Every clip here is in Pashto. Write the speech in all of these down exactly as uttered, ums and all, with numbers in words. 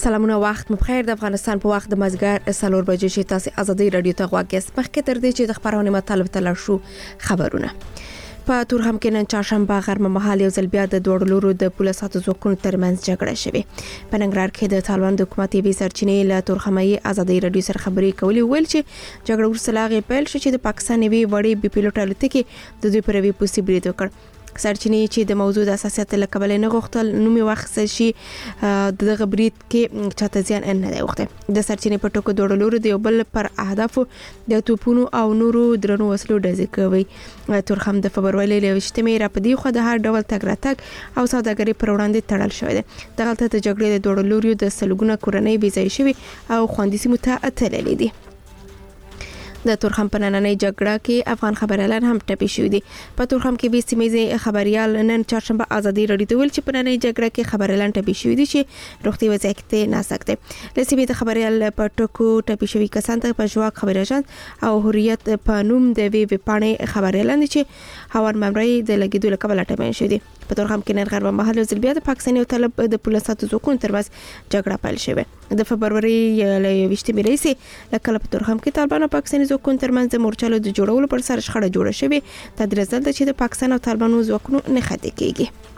سلامونه وخت مو بخیر. د افغانستان په وخت د مازګر سلور بجې چې تاسو ازادي رادیو ته غواګیس مخکې تر دې چې د خبرونه مطلب تل شو خبرونه په تورخم کې نن چهارشنبه غرمه مهال یو ځل بیا د دوړ لورو د پولیسو ځواکونو ترمنځ جګړه شوه. په ننګرهار کې د طالبان د حکومتي بي سرچینې له تورخمي ازادي رادیو سره خبرې کولې ویل چې جګړه ورسره لاغې پیل شو چې د پاکستان وی وړي بي پیلوټ الوتکې د دوی پروي پوسی برید وکړ. سرچینې چې د موضوع د اساسیت له کبل نه غوښتل نومي وخت شي دغه برید کې چاته ځان نه دی وخته. د سرچینې په ټکو دوړ لورو د یو بل پر اهداف د توپونو او نورو درنو وسلو ډزې کوي. تورخم د فبرवरी له وشتمې را پدې خو د هر ډول تګ راتګ او سوداګري پر وړاندې تړل شوی دی. دغه ته د جګړې د دوړ لورو د سلګونه کورنۍ بي ځای شوی او خوندې سیمو ته اتللې دي. د تورخم په نننۍ جګړه کې افغان خبريالان هم ټپي شوي دي. په تورخم کې به سیمې خبريال نن چهارشنبه ازادي رادیو ته ویل چې په نننۍ جګړه کې خبريالان ټپي شوي دي چې روغتي وضعیت ته ناسکته. لسیمې د خبريال په ټکو ټپي شوي کسان ته په جواک خبريالان او حریت په نوم د وی وی پاڼې خبريالان چې هوان ممري د لګیدو لکبل ټپي شوي دي. په تورخم کې نن غرب مهال ځل بیا د پاکستان او طالب د پولیسو ځواکونو ترمنځ جګړه پیل شوه. د فبرवरी له وشتمې رئیس لکه په تورخم کې طالبان او پاکستاني ځواکونو ترمنځ د مورچلو د جوړولو پر سر شخړه جوړه شوې. تدریس دلته چې د پاکستان او طالبانو ځواکونو نه خدای کېږي.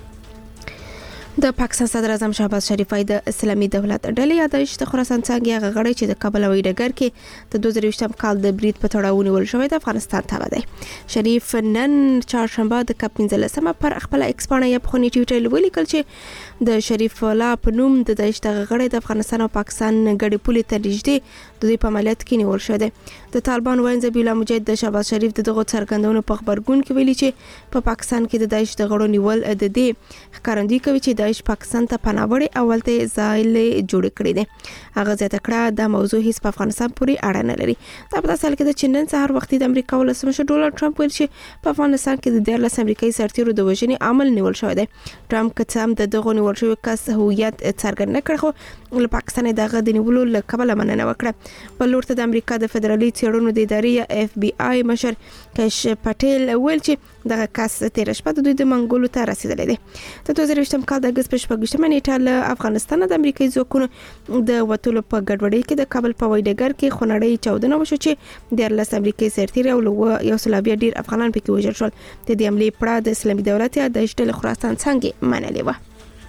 د پاکستان صدر اعظم شهباز شریف د اسلامي دولت ډلې یادایش د خراسان څنګه غړي چې د کابل او ډګر کې د دوه زره ویشتم کال د برید په تړاو نیول شوی د افغانستان ته دی. شریف نن چهارشنبه د کپ پنځلسمه پر خپل ایکس باندې یو خونی ټویټر ولیکل چې د شریف الله په نوم د دایښت غړي د افغانستان او پاکستان ګډي پولي ته نږدې د دوی په عملیات کې نیول شوی دی. د طالبان وایي ذبیح الله مجاهد د شهباز شریف دغه څرګندونو په خبرګون کې ویلي چې په پاکستان کې د دایښت غړو نیول د دې ښکارندوی کوي چې دایښت پاکستان ته پناوړي اولته ځایل جوړ کړی دی. هغه ځکه کړه د موضوع هیڅ په افغانستان پورې اړه نه لري. دا په تاسو کې د چینن سهار وختي د امریکا ولسمشر ډونالد ټرمپ ویل چې په افغانستان کې د دیارلس امریکایي سرتیرو د وژنې عمل نیول شوی دی. ټرمپ کڅام د دغه نیول شوی کس هویت څرګند نه کړ خو له پاکستان دغه د نیولو له کبله مننه وکړه. په لور ته د امریکا د فدرالي څېړنو د ادارې اف بي آی مشر کش پټیل ویل چې دغه کس تیر شپه د دوی د منګولو ته رسیدلی دی. د دوه زره ویشتم کال د اگست په شپږمه نیټه له افغانستان د امریکایي ځواکونو د وټولو په ګډوډۍ کې د کابل په وایډګر کې خونړۍ چاودنه وشو چې دیارلس امریکایي سرتیري او یو سل بیا ډیر افغانان پکې وژل شول. د دې حملې پړه د اسلامي دولت یا د اشتل خراسان څنګه منلې و.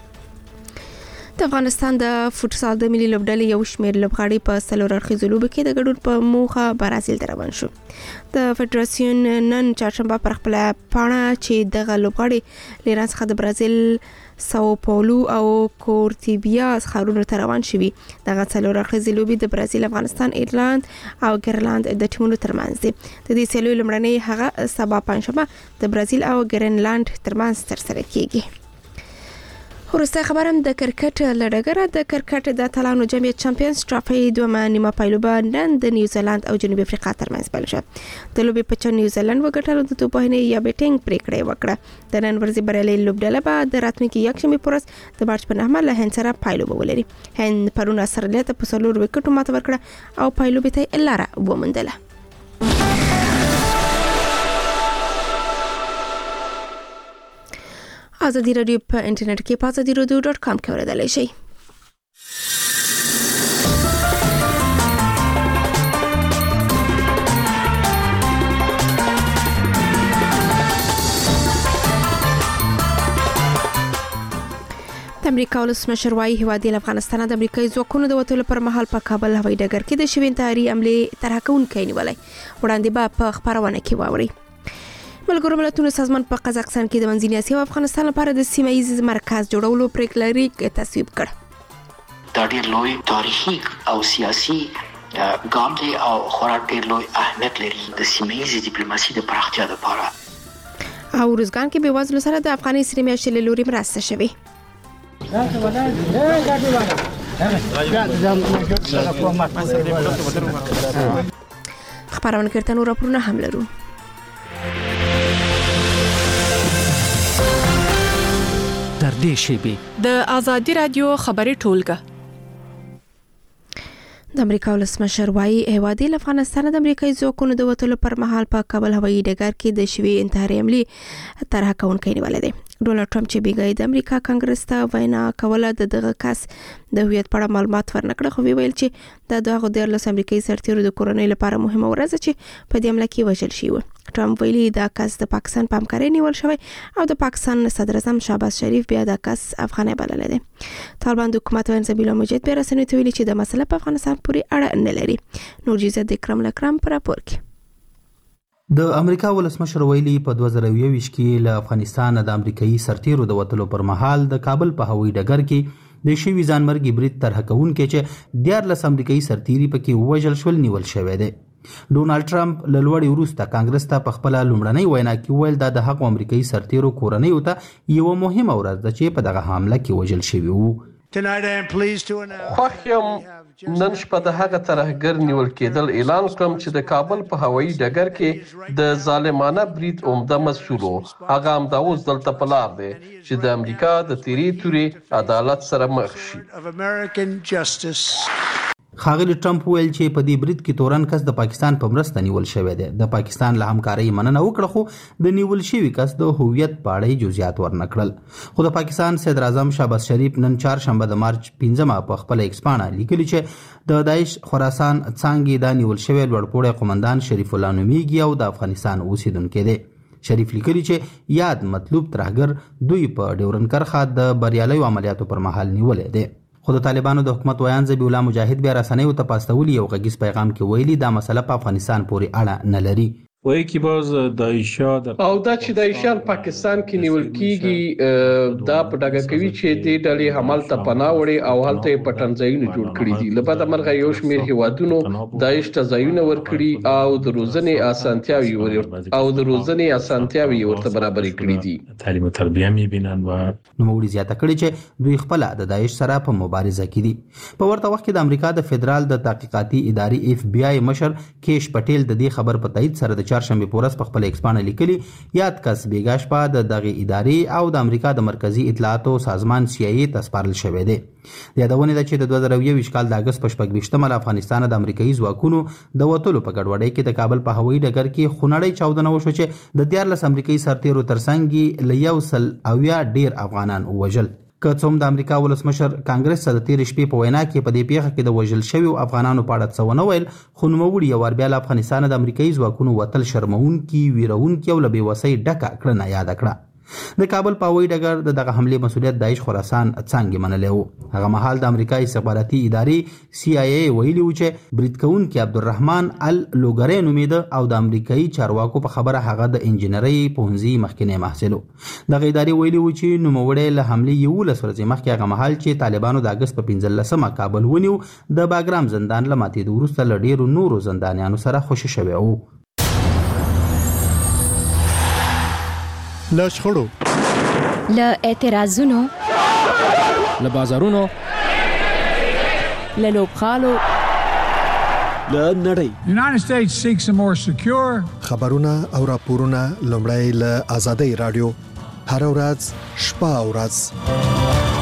د افغانستان د فوټسال د ملي لوبډلې یو شمېر لوبغاړي په څلور اړخیزو لوبو کې د ګډون په موخه برازیل ته روان شو. د فدراسیون نن چهارشنبه پر خپل پاڼه چې دغه لوبغاړي له ایران څخه د برازیل ساو پاولو او کورتیبیا ښارونو ته روان شوي. دغه څلور اړخیزې لوبې د برازیل، افغانستان، ایرلند او ګرلند د ټیمونو ترمنځ دي. د دې سیالیو لومړنۍ هغه سبا پنځشنبه د برازیل او ګرینلند ترمنځ ترسره کیږي. ورسته خبرم د کرکټ لړګره د کرکټ د اتلانو جمعیت چمپیونز ټرافي دوه نیمه پایلوبه نن د نیوزیلند او جنوبي افریقا ترمنځ پیل شو. د لوبې په چن نیوزیلند وګټلو د توپوهنې یا بیټینګ پریکړه وکړه. د نن ورځې بریالي لوبډله به د راتلونکي یکشنبه پر ورځ د مارچ په نهمه له هند سره پایلوبه ولري. هند پرون سره ته په څلور وکټو ماته ورکړه او پایلوبې ته لاره وموندله. ازادي رادیو په انټرنیټ کې په ازادي رادیو ډاټ کام کې اوریدلای شئ. د امریکا ولسمشر وايي هیواد افغانستان د امریکایي ځواکونو د وټولو پر مهال په کابل هوایي ډګر کې د شوی انتحاري حملې طرح کوونکی نیولای. وړاندې به په خبرونه کې واوري. ملګرو ملتونو سازمان په قزاقستان کې د منځنۍ اسیا او افغانستان لپاره د سیمه ییز مرکز جوړولو پریکړه لري تصویب کړ. دا ډېر لوی تاریخي او سیاسي ګام دی او خورا ډېر لوی اهمیت لري د سیمه ییزې ډیپلوماسي د پراختیا لپاره. او روزګان کې بېوزلو سره د افغاني سرې میاشتې له لوري مرسته شوې. خبرونه کې نور راپورونه هم لرو. در دې شیبې د ازادي رادیو خبري ټولګه د امریکا ولسمشر وايي هیواد له افغانستان د امریکایي ځواکونو د وټلو پر مهال په کابل هوایي ډګر کې د شوی انتحاري حملې طرح کوونکی نیولې ده. ډونالد ټرمپ چې بیګای د امریکا کانګرس ته وینا کوله د دغه کس د هویت په اړه معلومات ورنکړه، خو ویل چې د دغه د لس امریکایي سرتیرو د کورنۍ لپاره مهمه ورځ چې په دې حمله کې وژل شوی و. ټرمپ ویلي دا کس د پاکستان په همکارۍ نیول شوی او د پاکستان صدر اعظم شهباز شریف بیا دا کس افغاني بللی دی. طالبان د حکومت وین زبیلا مجید بیا رسنیو ته ویلي چې د مسله په افغانستان پورې اړه نه لري. نور جزئیات د کرم لکرم پر راپور کې. د امریکا ولسمشر ویلي په دوه زره یوویشت کې له افغانستان د امریکایي سرتیرو د وټلو پر مهال د کابل په هوایي ډګر کې د شوي ځانمرګي برید طرح کوونکی چې دیارلس امریکایي سرتیري پکې وژل شول نیول شوی دی. ډونالد ټرمپ له لوړې وروسته کانګرس ته په خپله لومړنۍ وینا کې ویل دا د هغو امریکایي سرتیرو کورنیو ته یوه مهمه ورځ ده چې په دغه حمله کې وژل شوي وو. خوښ یم نن شپه د هغه ترهګر نیول کېدل اعلان کوم چې د کابل په هوایي ډګر کې د ظالمانه برید عمده مسؤل و. هغه همدا اوس دلته په لار دی چې د امریکا د تیرې تورې عدالت سره مخ شي. ښاغلي ټرمپ ویل چې په دې برید کې تورن کس د پاکستان په مرسته نیول شوی دی. د پاکستان له همکارۍ مننه وکړه خو د نیول شوي کس د هویت په اړه جزئیات ورنکړل. خو د پاکستان صدر اعظم شهباز شریف نن چهارشنبه د مارچ پنځمه په خپله ایکس پاڼه لیکلي چې د داعش خراسان څانګې دا نیول شوی لوړپوړی قومندان شریف الله نومیږي او د افغانستان اوسیدونکی دی. شریف لیکلي چې یاد مطلوب ترهګر دوی په ډیورن کرښه د بریالیو عملیاتو پر مهال نیولی دی. خو د طالبانو د حکومت ویان ذبیح الله مجاهد بیا رسنیو ته په استولي یو غږیز پیغام کې ویلي دا مسله په افغانستان پورې اړه نه لري. وایي کې باز داعشیان او دا چې داعشیان پاکستان کې نیول کیږي دا په ډاګه کوي چې دې ډلې حمل ته پناه وړي او هلته یې پټنځایونه جوړ کړي دي. له بده مرغه یو شمېر هیوادونو داعش ته ځایونه ورکړي او د روزنې اسانتیاوي ور او د روزنې اسانتیاوي ورته برابرې کړې دي. تعلیم او تربیه میبینن و نوموړي زیاته کړې چې دوی خپل د داعش سره په مبارزه کې دي. په ورته وخت کې د امریکا د فدرال د تحقیقاتي ادارې اف بی آی مشر کیش پټیل د دې خبر په تایید سره د چهارشنبه په ورځ په خپل ایکس پاڼه لیکلي یاد کس بیګا شپه د دغه ادارې او د امریکا د مرکزی اطلاعاتو سازمان سی آی ای ته سپارل شوی دی. د یادونه ده چې د دوه زره یوویشت کال د اګست په شپږ ویشتمه له افغانستان د امریکایي ځواکونو د وټلو په ګډوډۍ کې د کابل په هوایي ډګر کې خونړۍ چاودنه وشوه چې د دیارلس امریکایي سرتیرو ترڅنګ له یو سل اویا ډیر افغانان ووژل. که څوم د امریکا ولسمشر کانګرس ته د تیرې شپې په وینا کې په دې پیښه کې د وژل شویو افغانانو په اړه څه ونه ویل، خو نوموړي یو وار بیا له افغانستان د امریکایي ځواکونو وتل شرموونکي، ویرونکي او له بېوسۍ ډکه کړنه یاده کړه. د کابل په هوایي ډګر د دغه حملې مسؤلیت داعش خراسان څانګې منلی و. هغه مهال د امریکا استخباراتي ادارې سی آی ای ویلي و چې برید کوونکي عبدالرحمن اللوګری نومېده او د امریکایي چارواکو په خبره هغه د انجینرۍ پوهنځي مخکینی محصل و. دغه ادارې ویلي و چې نوموړی له حملې یولس ورځې مخکې هغه مهال چې طالبانو د اګست په پنځلسمه کابل ونیو د باګرام زندان له ماتېدو وروسته له ډېرو نورو زندانیانو سره خوشي شوی و. له شخړو، له اعتراضونو، له بازارونو، له لوبغالو، له نړۍ United States seeks a more secure خبرونه او راپورونه لومړی له آزادۍ رادیو هر ورځ شپه او ورځ.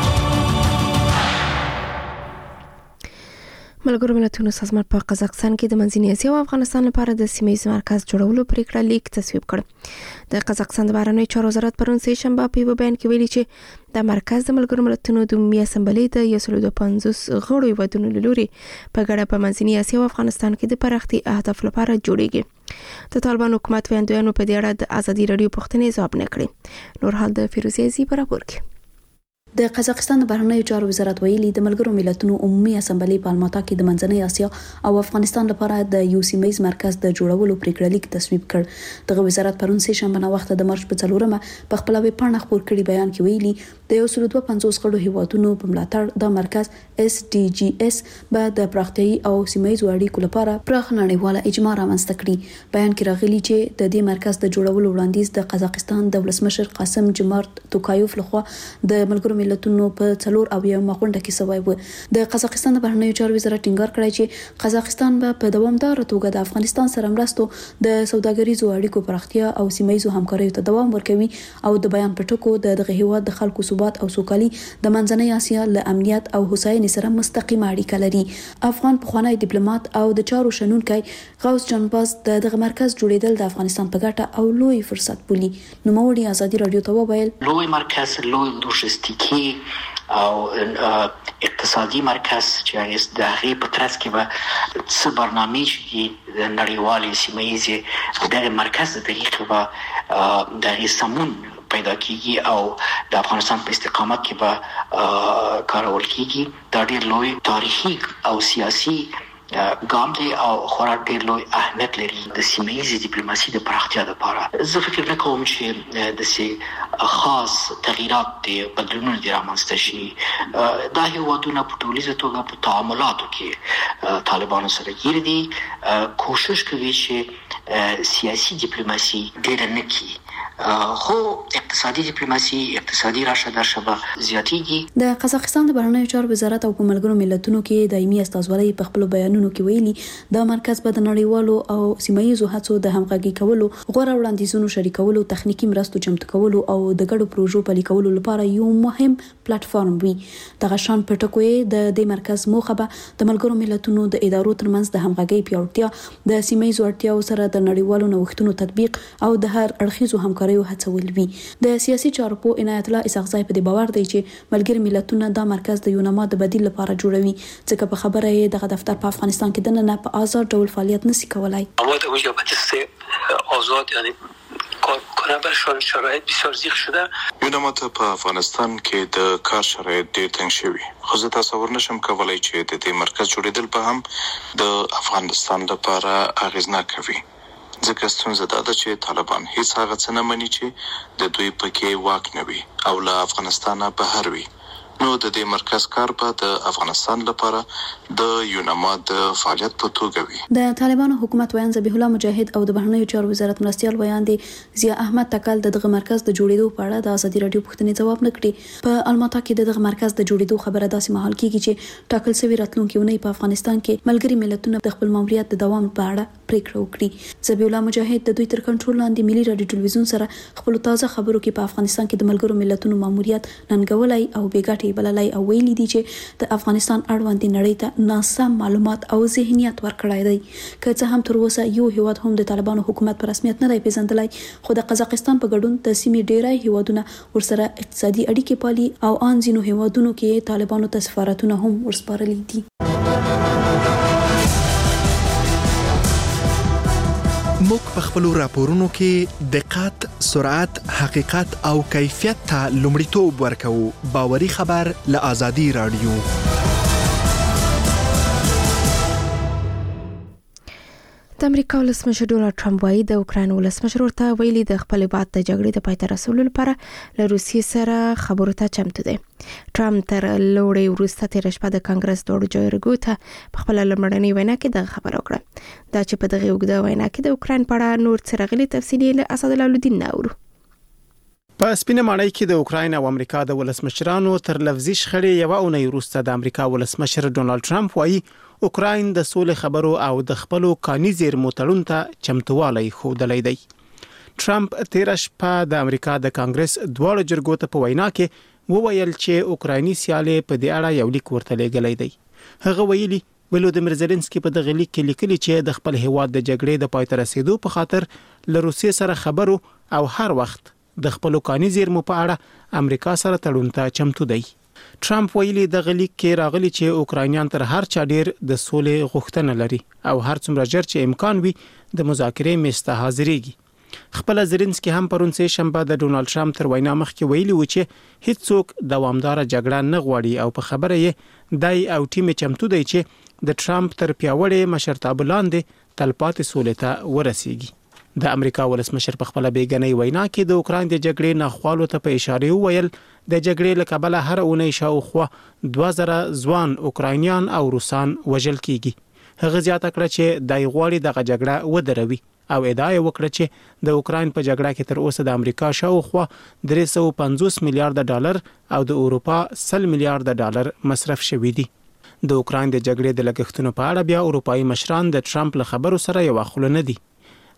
ملګرو ملتونو سازمان په قزاقستان کې د منځنۍ اسیا او افغانستان لپاره د سیمه‌ییز مرکز جوړولو پریکړه لیک تصویب کړ. د قزاقستان د بهرنیو چارو وزارت پرون سه شنبه په یو بیان کې ویلي چې د مرکز د ملګرو ملتونو د عمومي اسمبلۍ د یو سل او پنځوس غړو هیوادونو له لوري په ګډه په منځنۍ اسیا او افغانستان کې د پراختیا اهداف لپاره جوړیږي. د طالبان حکومت ویاندویانو په دې اړه د ازادي رادیو پوښتنې ځواب نه کړې. نور حال د فیروزي ازي په راپور کې. د قزاقستان د بهرنیو چارو وزارت ویلي د ملګرو ملتونو عمومي اسمبلۍ په الماتا کې د منځنۍ اسیا او افغانستان لپاره د یو سیمه‌ییز مرکز د جوړولو پریکړه لیک تصویب کړ. دغه وزارت پرون سه شنبه نه وخت د مارچ په څلورمه په خپل ویب پاڼه خپور کړي بیان کې ویلي د یو سل او پنځوس غړو هیوادونو په ملاتړ د مرکز اس ډي جي اس به د پراختیايي او سیمه‌ییز اړیکو لپاره پراخ نړیواله اجماع رامنځته کړي. بیان کې راغلي چې د دې مرکز د جوړولو وړاندیز د قزاقستان د ولسمشر قاسم جمارت توکایوف لخوا د ملګرو ملتونو په څلور او یو مغونډه کې سوی و. د قزاقستان د بهرنیو چارو وزارت ټینګار کړی چې قزاقستان به په دوامدار توګه د افغانستان سره مرستو د سوداګریزو اړیکو پراختیا او سیمه‌ییزو همکاریو ته دوام ورکوي او د بیان په ټکو د دغه هیواد د خلکو ثبات ثبات او سوکالي د منځنۍ اسیا له امنیت او هوساینې سره مستقیمه اړیکه لري. افغان پخوانی ډیپلوماټ او د چارو شنونکی غوث جانباز د دغه مرکز جوړیدل د افغانستان په ګټه او لوی فرصت بولي. نوموړي ازادي رادیو ته وویل لوی مرکز لوی لوجستیکي او اقتصادي مرکز چې د هغې په ترڅ کې به څه برنامې چې د نړیوالې سیمه ییزې دغه مرکز د طریقې به د هغې سمون پیدا کیږي او د افغانستان په استقامت کې به کارول کیږي. دا ډېر لوی تاریخي او سیاسي ګام دی او خورا ډېر لوی اهمیت لري د سیمه ییزې ډیپلوماسي د پراختیا لپاره. زه فکر نه کوم چې داسې خاص تغییرات دي بدلونونه دي رامنځته شي. دا هیوادونه په ټولیزه توګه په تعاملاتو کې طالبانو سره ګیر دي، کوشش کوي چې سیاسي ډیپلوماسي ډېره نه کړي، خو اقتصادي ډیپلوماسي اقتصادي راشه درشه به زیاتېږي. د قزاقستان د بهرنیو چارو وزارت او په ملګرو ملتونو کې دایمي استازولۍ په خپل بیانونو کې ویلي دا مرکز به د نړیوالو او سیمه ییزو هڅو د همغږي کولو، غوره وړاندیزونو شریکولو، تخنیکی مرستو چمتو کولو او د ګډو پروژو پلي کولو لپاره یو مهم پلیټ فارم وي. دغه شان په ټکو یې د دې مرکز موخه به د ملګرو ملتونو د ادارو ترمنځ د همغږي پیاوړتیا، د سیمه ییزو اړتیاو سره د نړیوالو نوښتونو تطبیق او د هر اړخیزو همکارۍ هڅول وي. د سیاسي چارو په عنایت الله اسحاقزی په دې باور دی چې ملګري ملتونه دا مرکز د یونما د بدیل لپاره جوړوي، ځکه په خبره یې دغه دفتر په افغانستان کې د نه په آزاد ډول فعالیت نشي کولای. مواد اوجا بحث آزاد یعنی کار کنه برشان شرایط بسیار زیغ شده. یونما ته په افغانستان کې د کار شرایط ډېر تنګ شوي، خو زه تصور نشم کولای چې د دې مرکز جوړېدل به هم د افغانستان لپاره اغېزناک وي، ځکه ستونزه دا ده چې طالبان هیڅ هغه څه نه مني چې د دوی پکې واک نه وي او له افغانستانه بهر وي. نو د دې مرکز کار به د افغانستان لپاره د یونما د فعالیت په توګه وي. د طالبانو حکومت ویان ذبیح الله مجاهد او د بهرنیو چارو وزارت مرستیال ویان دي ضیا احمد تکل دغه مرکز د جوړېدو په اړه د ازادي رادیو پوښتنې ځواب نکړي. په الماتا کې دغه مرکز د جوړېدو خبره داسې مهال کیږي چې ټاکل شوی راتلونکي ونې په افغانستان کې ملګري ملتونه د خپل ماموریت د دوام په اړه پریکړه وکړي. ذبیح الله مجاهد د دوی تر کنټرول لاندې ملي رادیو ټلویزیون سره خپل تازه خبرو کې په افغانستان کې د ملګرو ملتونو ماموریت ننګولای او بیګاټي بللای او ویلي دي چې د افغانستان اړوند نړۍ ته ناسم معلومات او ذهنیت ورکړای دی. که څه هم تر اوسه یو هیواد هم د طالبانو حکومت په رسمیت نه دی پیژندلای، خو د قزاقستان په ګډون د سیمې ډیری هیوادونه ورسره اقتصادي اړیکې پالي او ان ځینو هیوادونو کې طالبانو ته سفارتونه هم ورسپارلي دي. موږ په خپل راپورونو کې دقت، سرعت، حقیقت او کیفیت ته لومړیتوب ورکوو. باوري خبر له آزادي رادیو. د امریکا ولسمشر ډونالد ټرمپ وايي د اوکراین ولسمشر ورته ویلي د خپل هیواد د جګړې د پای ته رسولو لپاره له روسیې سره خبرو ته چمتو دی. ټرمپ تر لوړې وروسته تېره شپه د کانګرس دوړو جرګو ته په خپله لومړنۍ وینا کې دغه خبره وکړه. دا چې په دغه اوږده وینا کې د اوکراین په اړه نور څه راغلي تفصیل یې له اسدالله الدین نه اورو. په سپینه ماڼۍ کې د اوکراین او امریکا د ولسمشرانو تر لفظي شخړې یوه اونۍ وروسته د امریکا ولسمشر ډونالد ټرمپ وايي اوکراین د سولې خبرو او د خپلو کاني زیرمو تړون ته چمتووالی ښودلی دی. ټرمپ تېره شپه د امریکا د کانګرس دواړو جرګو ته په وینا کې وویل چې اوکرایني سیالې په دې اړه یو لیک ورته لیږلی دی. هغه ویلي ولودیمیر زيلنسکي په دغه لیک کې لیکلي چې د خپل هیواد د جګړې د پای ته رسیدو په خاطر له روسیې سره خبرو او هر وخت د خپلو کاني زیرمو په اړه امریکا سره تړون ته چمتو دی. ټرمپ ویلي د غلیک کې راغلي چې اوکراینیان تر هر چا ډیر د سولې غوښتنه لري او هر څومره ژر چې امکان وي د مذاکرې میز ته حاضرېږي. خپل زيلنسکي هم پرون سه شنبه د ډونالد ټرمپ تر وینا مخکې ویلي و چې هیڅوک دوامدار جګړه نه غواړي او په خبره یې دای او ټیم چمتو دی چې د ټرمپ تر پیاوړې مشرتابه لاندې تلپاتې سولې ته ورسیږي. د امریکا ولسمشر په خپل بیګنۍ وینا کې د اوکراین د جګړې ناخوالو ته په اشاره وویل د جګړې له کبله هر اونۍ شاوخوا دوه زره ځوان اوکراینیان او روسان وژل کیږي. هغه زیاته کړه چې دای غواړي دغه جګړه ودروي او ادعا وکړه چې د اوکراین په جګړه کې تر اوسه د امریکا شاوخوا درې سوه پنځوس میلیارډ ډالر او د اروپا سل میلیارډ ډالر مصرف شوي دي. د اوکراین د جګړې د لګښتونو په اړه بیا اروپایي مشران د ټرمپ له خبرو سره یو خل نه دي.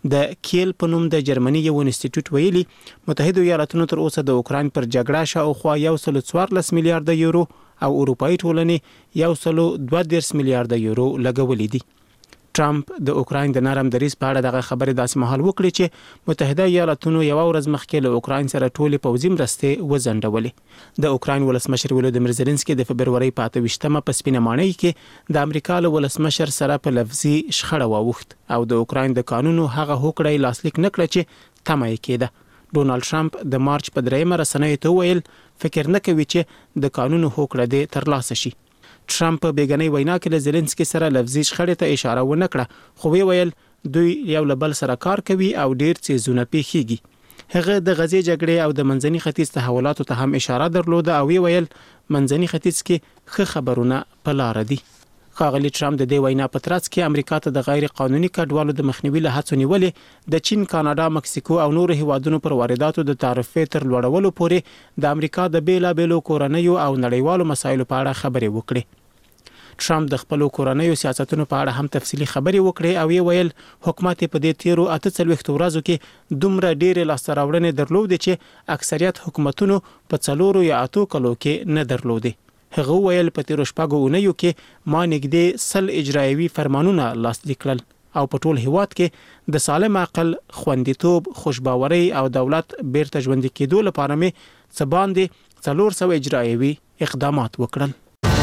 د کیل په نوم د جرمني یو انسټیټیوټ ویلي متحده ایالاتونو تر اوسه د اوکراین پر جګړه شاوخوا یو سل څوارلس میلیارډ یورو او اروپאי ټولنې یو سل دوه دیرش میلیارډ یورو لګولې دي. ټرمپ د اوکراین د نرم دریځ په اړه دغه خبرې داسې مهال وکړي چې متحده ایالاتونو یو ورځ مخکې له اوکراین سره ټولې پوځي مرستې وځنډولې. د اوکراین ولسمشر ولودیمیر زيلنسکي د فبرवरी په اته ویشتمه په سپینه ماڼۍ کې د امریکا له ولسمشر سره په لفظي شخړه واوښت او د اوکراین د قانونو هغه هوکړه لاسلیک نکړه چې تمه یې کېده. ډونالد ټرمپ د مارچ په دریمه رسنیو ته ویل فکر نه کوي چې د قانونو هوکړه دې ترلاسه شي. ټرمپ په بیګنۍ وینا کې له زيلنسکي سره لفظي شخړې ته اشاره ونه کړه خو ویل دوی یو له بل سره کار کوي او ډیر څه پیښیږي. هغه د غزې جګړې او د منځني ختیځ تحولاتو ته هم اشاره درلوده او ویل منځني ختیځ کې ښه خبرونه په لار دي. ښاغلي ټرمپ د دې وینا په ترڅ کې امریکا ته د غیر قانوني کډوالو د مخنیوي له هڅو نیولې د چین، کاناډا، مکسیکو او نورو هیوادونو پر وارداتو د تعرفې تر لوړولو پورې د امریکا د بیلابېلو کورنیو او نړیوالو مسایلو په اړه خبرې وکړي. ټرمپ د خپل کورنیو سیاستونو په اړه هم تفصیلی خبرې وکړې او ویل حکومت په دې تیرو اته څلوېښت ورځو کې دومره ډېرې لاسته راوړنې درلودې چې اکثریت حکومتونو په څلورو یا اتو کلو کې نه درلودې. هغه ویل په تیرو شپږو اونیو کې ما نږدې سل اجرایوي فرمانونه لاسلیک کړل او په ټول هیواد کې د سالم عقل، خوندیتوب، خوشباوري او دولت بیرته ژوندي کېدو لپاره مې څه باندې څلور سوه اجرایوي اقدامات وکړل.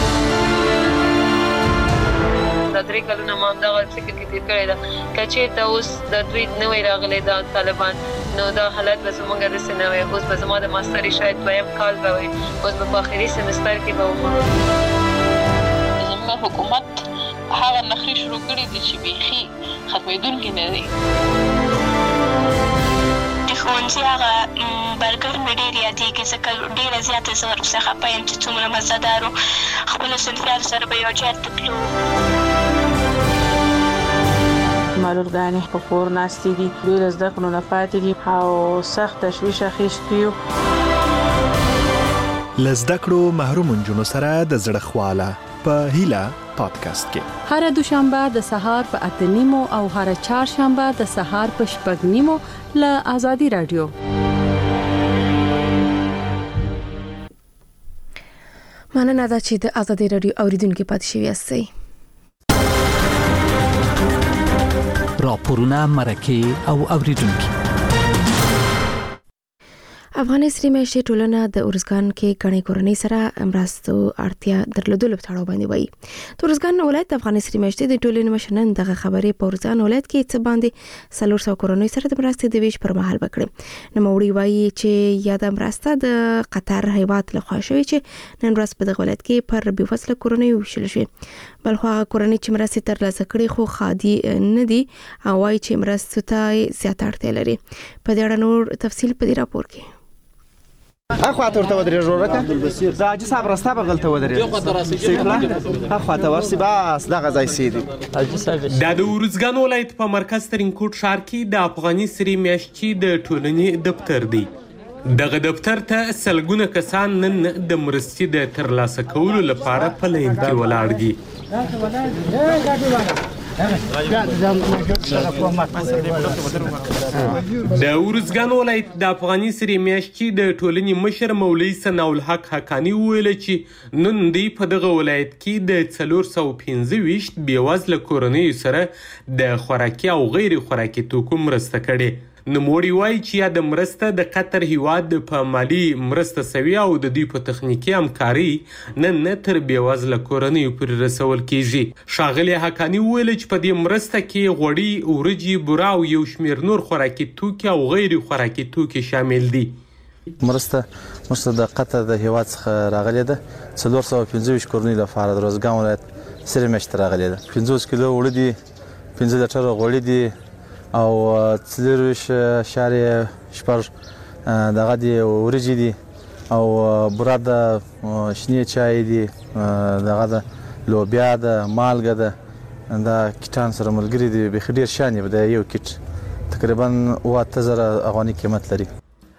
د درې کلونو ما دغه فکر کې تیر کړی دا کچې ته اوس د دوی نوې راغلي دا طالبان نو دا حالت به زموږ د سنوي اوس به زموږ د ماستري شاید دویم کال به وي اوس به په اخري سمستر کې به ومه زموږ حکومت هغه نخري شروع کړی دي چې بيخي ختمېدونکي نه دي. ښوونځي هغه برګر مې ډېر یادېږي ځکه ډېره زیاته زه ورڅخه خفه یم چې څومره مزهدار و. خپلو صنفیانو سره به یو ځای ته تلو. معلولګانې په کور ناستې دي، ډېر زده کړو نه پاتې دي او سخت تشویش اخیستی یو. له زده کړو محروم نجونو سره د زړه خواله په هیله پادکاسټ کې هر دوشنبه د سهار په اته نیمو او هر چهارشنبه د سهار په شپږ نیمو له آزادي رادیو. مننه دا چې د آزادي رادیو اوریدونکو پاتې شوی یاستئ. راپورونه، مرکه او اوریدونکو. افغاني سری میاشتې ټولنه د اورزګان کې غني کورنۍ سره مرستو اړتیا درلودلو په تړاو باندې وایي. د اورزګان ولایت د افغاني سری میاشتې د ټولنې مشنن دغه خبرې په اورزګان ولایت کې څه باندې څلور سوه کورنۍ سره د مرستې د ویش پر مهال وکړي. نوموړي وایي چې یاد مرسته د قطر هیواد له خوا شوې چې نن ورځ په دغه ولایت کې پر بې وسله کورنۍ وشل شي. بل خو هغه کورنۍ چې مرستې ترلاسه کړي خو خادي نه دي او وایي چې مرستو ته زیاته اړتیا لري. په دې اړه نور تفصیل په دې راپور کې. اخو ته ودرې جوړه دا چې صاحب راسته بغلته ودرې سیکلا اخو ته ورسي بس دغه ځای سیدي. د اورزګان ولایت په مرکز ترینکوټ ښار کې د افغاني سری میاشتې د ټولنې دفتر دی. دغه دفتر ته سلګونه کسان نن د مرستې د ترلاسه کولو لپاره په لاین کې ولاړ دي. د اورزګان ولایت د افغاني سری میاشتې د ټولنې مشر مولوي ثناء الحق حقانی ویل چې نن دی په دغه ولایت کې د څلور سوه پنځه ویشت بېوزله کورنیو سره د خوراکي او غیر خوراکي توکو مرسته کړې. نوموړي وایي چې یا د مرسته د قطر هیواد په مالی مرسته سوي او د دوی په تخنیکي همکاري نن نه تر بېوزله کورنیو پورې رسول کیږي. ښاغلي حقانی وویل چې په دې مرسته کې غوړي، ورجې، بوره او یو شمېر نور خوراکي توکي او غیر خوراکي توکي شامل دي. مرسته مرسته د قطر د هیواد څخه راغلې ده. څلور سوه پنځه ویشت کورنیو لپاره د اورزګان ولایت سری میاشتې راغلې ده. پنځوس کیلو وړه دي، پنځه لیټره غوړي دي او څلورویشت اعشاریه شپږ دغه دي ورجې دي او بوره ده، شنې چای دي، دغه ده لوبیا ده، مالګه ده، دا کیټان سره ملګري دي. بیخي ډېر شیان دي. د یو کیټ تقریبا اوه اته زره افغاني قیمت لري.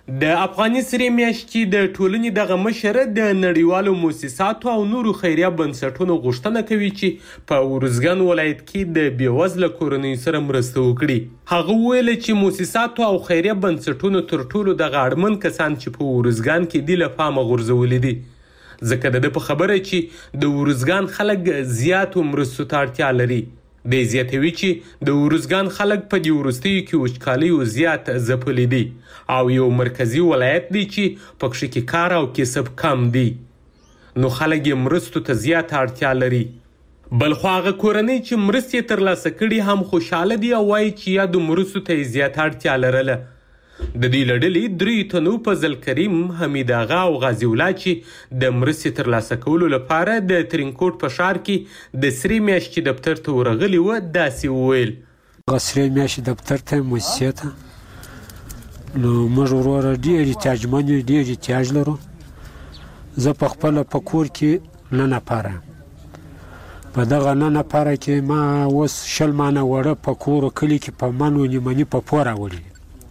د افغاني سرې میاشتې د ټولنې دغه مشر د نړیوالو مؤسساتو او نورو خیریه بنسټونو غوښتنه کوي چې په ارزګان ولایت کې د بېوزله کورنیو سره مرسته وکړي. هغه وویل چې مؤسساتو او خیریه بنسټونو تر ټولو دغه اړمن کسان چې په ارزګان کې دي له پامه غورځولي دي، ځکه د ده په خبره چې د ارزګان خلک زیاتو مرستو ته اړتیا لري. دی زیاتوي چې د ارزګان خلک په دې وروستیو کې وچکالیو زیات ځپلي دي او یو مرکزي ولایت دی چې پکښې کې کار او کسب کم دی، نو خلک یې مرستو ته زیاته اړتیا لري. بل خو هغه کورنۍ چې مرستې ترلاسه کړي هم خوشحاله دي او وایي چې یادو مرستو ته یې زیاته اړتیا لرله. د دې له ډلې درې تنو فضل کریم، حمید آغا او غازي الله چې د مرستې ترلاسه کولو لپاره د ترینکوټ په ښار کې د سرې میاشتې دفتر ته ورغلي وه، داسې وویل: هغه سرې میاشتې دفتر ته مؤسسې ته نو موږ وروره ډېر احتیاجمن یو، ډېر احتیاج لرو. زه په خپله په کور کې نه نفره په دغه نه نفره کې ما اوس شل مانه وړه په کور کلي کې په من و نیمني په پور راوړي.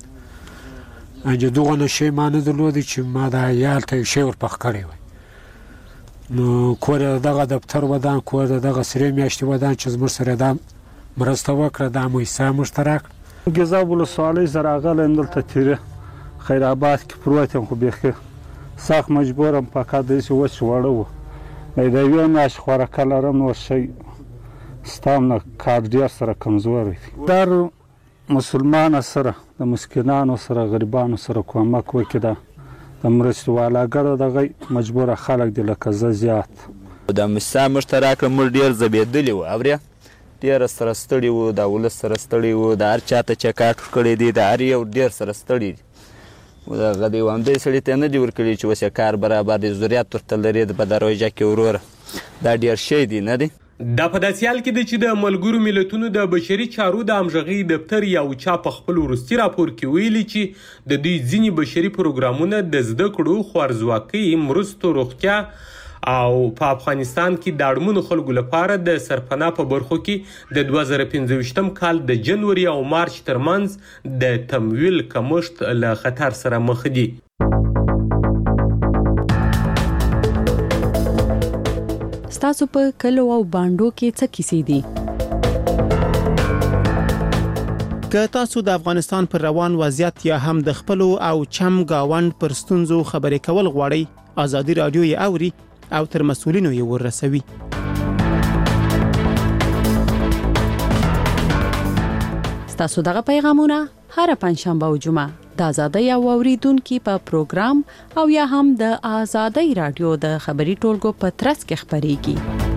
انجه دغه نشي ما نه درلودی چې ما د عیال ته شی ورپخ کړی وای. نو کور دغه دفتر ودان، کور دغه سرې میاشتې ودان چې زموږ سره دا مرسته وکړه، دا مؤسسه موږ ته راکړه. ګیزاب ولسوالۍ زه راغلی یم دلته تیره خیر آباد کې پروت یم، خو بیخي سخت مجبور یم. فقط داسې وچ واړه وو، د یوې میاشتې خوراکه لرم، نور شی ستا هم نه کار ډېر سره کمزوری دی. در مسلمان سره د مسکینانو سره غریبانو سره کومک وکړي، د مرستې والاګرو دغه مجبوره خلک دي لکه زه زیات. دا مؤسسه موږ ته راکړه، موږ ډېر ځبېدلي وو، اورې ډېره سره ستړي وو، د ولس سره ستړي وو، د هر چا ته چکاټ ورکړی دی، د هر یو ډېر سره ستړي دي. دغه دی همدې سړي ته نه دي ورکړي چې اوس یې کار برابر دی، ضرورت ورته لري په دا روژه کې وروره، دا ډېر شی دی نه دی. دا په داسې حال کې ده چې د ملګرو ملتونو د بشري چارو د همغږۍ دفتر یو چا په خپل وروستي راپور کې ویلي چې د دوی ځینې بشري پروګرامونه د زده کړو، خوارځواکۍ، مرستو، روغتیا او په افغانستان کې د اړمنو خلکو لپاره د سرپناه په برخو کې د دوه زره پنځه ویشتم کال د جنوري او مارچ ترمنځ د تمویل کمښت له خطر سره مخ دي. ستاسو په کلو او باندو کې څه کیسې دي؟ که تاسو د افغانستان پر روان وضعیت یا هم د خپل او چم گاوند پر ستونزو خبرې کول غواړئ، ازادي رادیو یې اوري او تر مسؤلینو یې ورسوي. ستاسو دغه پیغامونه هر پنځشنبه او جمعه د آزادۍ او اوریدونکو په پروګرام او یا هم د آزادۍ رادیو د خبري ټولګو په ترڅ کې خبريږي.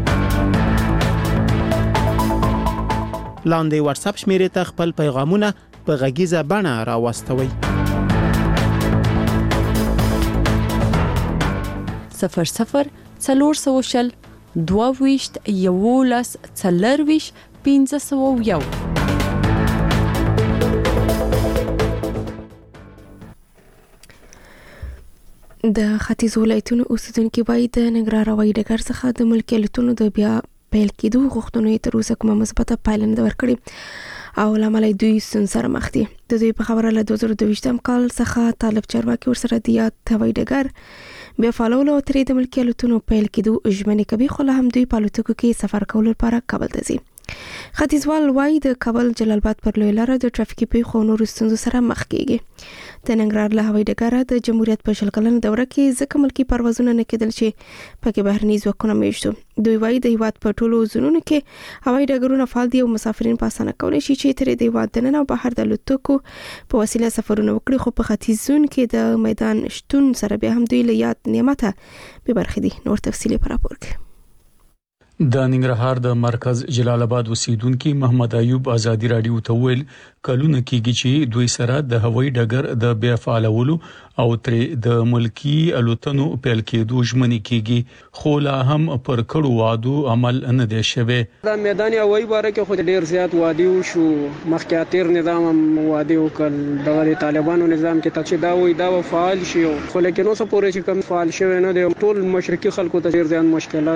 لاندې واتس اپ شمیرې ته خپل پیغامونه په غږیزه بڼه راوستوي. صفر صفر څلور سوشل دوه ویشت یولس څلرویشت پنځه سوه یو. د ختیځ ولایتونو اوسیدونکو باید د ننګرهار هوایي ډګر څخه د ملکیتونو د بیا پیل کېدو غوښتنو تر اوسه کومه مثبته پایله نه ورکړې او لامل دوی ستونزې سره مخ دي. د دوی په خبره له دوه زره دویشتم کال څخه طالب چارواکي ورسره د یاد هوایي ډګر بیا فعالولو او ترې د ملکیتونو پیل کېدو ژمنې کوي، خو له هم دوی په الوتکو کې سفر کولو لپاره کابل ته ځي. ختیځوال وایي د کابل جلال آباد پر لوی لاره د ټرافیکي پیښو او نورو ستونزو سره مخ کیږي. د ننګرهار له هوایي ډګره د جمهوریت په شل کلنه دوره کې ځکه ملکي پروازونه نه کېدل چې پکې بهرني ځواکونه میشتو. دوی وایي د هیواد په ټولو ځونونو کې هوایي ډګرونه فعال دي او مسافرین په اسانه کولی شي چې ترې د هیواد دننه او بهر د الوتکو په وسیله سفرونه وکړي، خو په ختیځ زون کې د میدان شتون سره بیا هم دوی له یاد نعمته بې برخې دي. نور تفصیلي په راپور کې. د ننګرهار د مرکز جلال آباد اوسیدونکو محمد ایوب ازادي رادیو ته ویل کلونه کېږي چې دوی سره د هوایي ډګر د بیا فعالولو او تر د ملکی الوتنو پیل کېدو ژمنې کېږي، خو لا هم پر کړو وعدو عمل نه دی شوی. د میدان هوایي باره کې خو ډیر زیات وعده وشو، مخکې اتیر نظام هم وعده وکړ، دغه طالبانو نظام کې چې دا وي دا فعال شي، خو لیکن اوس پورې چې کوم فعال شوی نه دی، ټول مشرقي خلکو ته ډیر زیات مشکلات دي.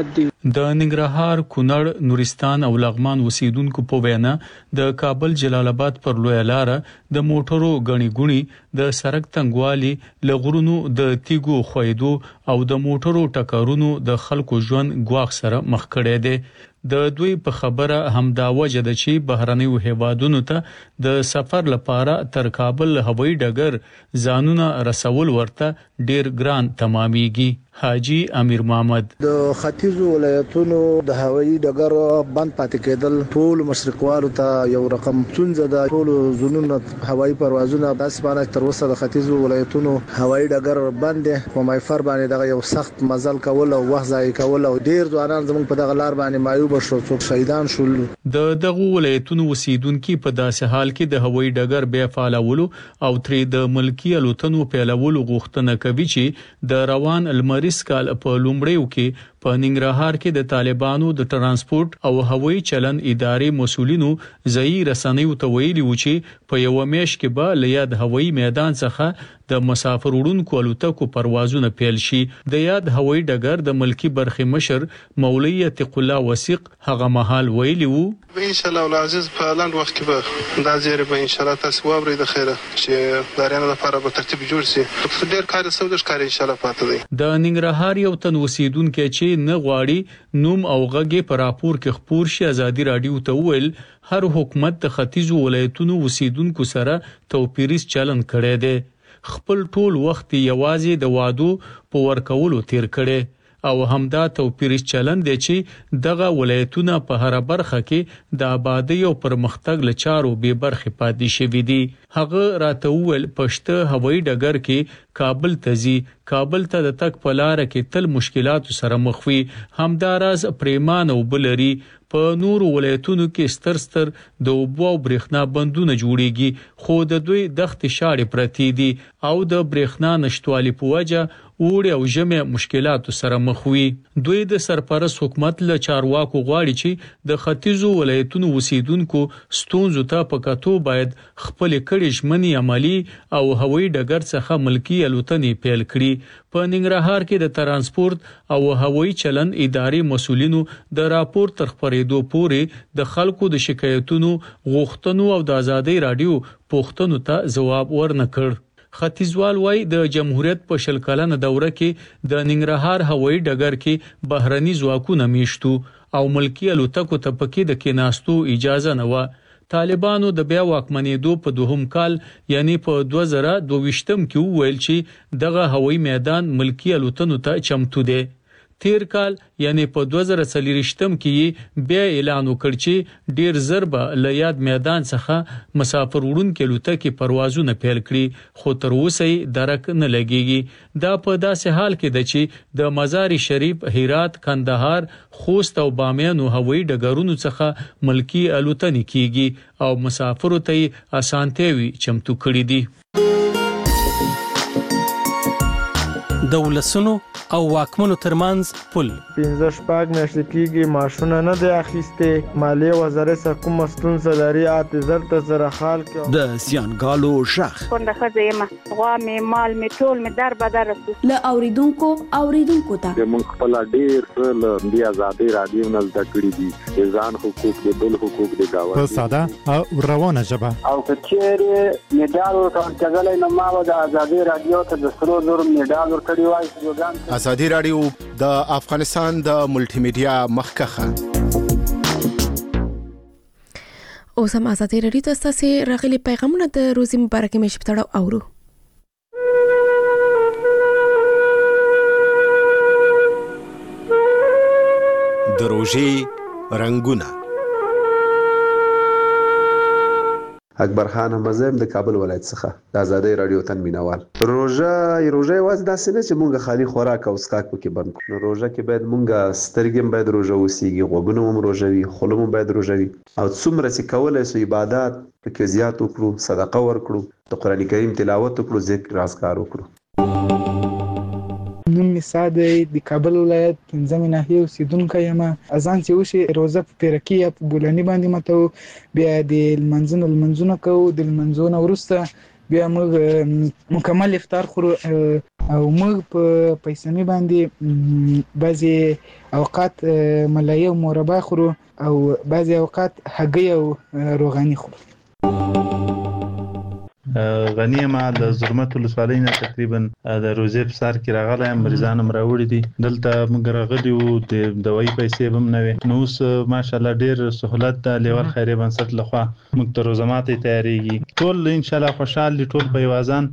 د ننګرهار، کونړ، نورستان او لغمان اوسیدونکو په وینا د کابل جلال آباد پر لوی لار د موټرو غنی غونی د سړک تنګوالي لغړونو د تیګو خویدو او د موټرو ټکرونو د خلکو ژوند ګواښ سره مخ کړي دي. د دوی په خبره همدا وجه ده چې بهرنیو هیوادونو ته د سفر لپاره تر کابل هوایي ډګر ځانونه رسول ورته ډیر ګران تمامېږي. حاجی امیر محمد: د ختیځو ولایتونو د هوایي ډګر بند پاتې کېدل ټول مشرقوالو ته یو رقم څنځه د ټول زونونو هوایي پروازونه داسې باندې تر اوسه د ختیځو ولایتونو هوایي ډګر بند دي. په مایفر باندې دغه یو سخت مزل کول او وخت ضایع کول او ډیر ځوانان زموږ په دغه لار باندې مایوب شو، څوک شهیدان شول. د دغه ولایتونو اوسیدونکو په داسې حال کې د هوایي ډګر بیا فعالولو او ترې د ملکی الوتنو پیلولو غوښتنه کوي چې د روان المریض کال په لومړیو کې په ننګرهار کې د طالبانو د ترانسپورت او هوایي چلن ادارې مسولینو ځای رسنیو ته ویلي و چې په یو میاشت کې به له یاد هوایي میدان څخه د مسافر وړونکو الوتکو پروازونه پیل شي. د یاد هوایي ډګر د ملکی برخې مشر مولوی عتیق الله وثیق هغه مهال ویلي وو: ان شاء الله العزیز په لاند وخت کې به دا زیری به ان شاء الله تاسو واوري د خیره چې دارینه لپاره به ترتیب جوړ شي. ډېر کار سوده ښکاري ان شاء الله پاتې دی. د ننګرهار یو تن اوسیدونکو چې نه غواړي نوم او غږی پر راپور کې خبر شي ازادي رادیو ته ویل هر حکومت د ختیځو ولایتونو اوسیدونکو سره توپیریز چلن کړي دي. خپل ټول وخت یوازې د وادو په ورکولو تیر کړي او همدا توپیریز چلن دی چې دغه ولایتونه په هر برخه کې د آبادی او پرمختګ لچارو به برخه پاتې شوی دي. هغه راته ویل پښته هوایي ډګر کې کابل ته ځي، کابل ته د تک په لار کې تل مشکلات سره مخ وي. همداراز پریمان او بلري په نور ولایتونو کې ستر ستر د اوبو او برېښنا بندونه جوړیږي، خو د دوی دښت شاړې پرتی دي او د برېښنا نشټوالي په وجه اوړي او ژمي مشکلات سره مخ وي. دوی د سرپرست حکومت له چارواکو غواړي چې د ختیځو ولایتونو اوسیدونکو ستونزو ته په کتو باید خپل کړي ژمنې عملی او هوایي ډګر څخه ملکی الوتنې پیل کړي. په ننګرهار کې د ترانسپورت او هوایي چلن ادارې مسولینو د راپور تر خبرېدو پورې د خلکو د شکایتونو غوښتنو او د ازادي رادیو پوښتنو ته ځواب ورنکړ. ختیځوال وای د جمهوریت په شل کلنه دوره کې د ننګرهار هوایي ډګر کې بهرني ځواکونه میشتو او ملکی الوتکو ته پکې د کېناستو اجازه نه و. طالبانو د بیا واکمنېدو په دوهم کال یعنی په دوه زره دوه ویشتم کې ویل چې دغه هوایي میدان ملکی الوتنو ته چمتو دی. تیر کال یعنی په دوه زره څلوېښتم کې بیا اعلان وکړ چې ډیر ضربه له یاد میدان څخه مسافر وړونکو الوتکې پروازونه پیل کړي، خو تر اوسه درک نه لګیږي. دا په داسې حال کې ده چې د مزار شریف، هرات، کندهار، خوست او بامیان هوایي ډګرونو څخه ملکی الوتنې کیږي او مسافرو ته اسانتیاوي چمتو کړي دي. د ولسونو او واکمنو ترمنځ پل پنځه شپږ میاشتې کېږي ماشونه نه دی اخیستې. مالیې وزارت څخه کومه ستونزه لري اته زر ته زره خال کې د زیانګالو شخ کونډه ښځه یم، غوا مې مال مې ټول مې در بدر رسو. له اوریدونکو اوریدونکو ته موږ خپل ډیر څه له دې ازادي رادیو نه زده کړي دي، د ځان حقوق د بل حقوق د گاوه په ساده او روانه ژبه. او کچېره میډال ورکړل کېدل نو ما د ازادي رادیو ته د سرو زر میډال ورکړی وای. ازادي رادیو د افغانستان د ملټي میډیا مخکخه. اوس هم ازادي رادیو ته تاسو راغلي پیغامونه د روزي مبارکي مې شپږ اورو. د روزي رنگونه. اکبر خان همزم د کابل ولایت څخه د ازادي رادیو تن مینوال. روزه روزه واز داسې نه چې مونږه خالي خوراک او سکاک پکې بند کړو. روزه کې باید مونږه سترګې باید روزه وسیږي، غوږونه هم روزه وي، خوله هم باید روزه وي او څومره چې کولای سو عبادت پکې زیات وکړو، صدقه ورکړو، د قران کریم تلاوت وکړو، ذکر اذکار وکړو. نوم می ساده د کابل ولایت پنځمه ناحیه اوسیدونکی یم. اذان چې وشي روزه په پیرکی یا په بولانی باندې متو، بیا د منځونو منځونه کوو، د منځونو وروسته بیا موږ مکمل افطار خورو. او موږ په پیسې باندې بعضي اوقات ملایه او مربا خورو او بعضي اوقات هګۍ او روغاني خورو. غنی ما د زرمت ولسوالۍ نه تقریبا د روزې په سار کې راغلی یم، مریضان هم راوړي دي دلته. موږ راغلي وو د دوايي پیسې به هم نه وې، نو اوس ماشاءالله ډېر سهولت د لیور خیریه بنسټ لخوا موږ ته روزه ماتې تیارېږي. ټول انشاءالله خوشحال دي، ټول په یوه ځان.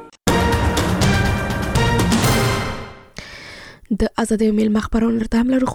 د ازادۍ میل مخبرانو ته هم لرو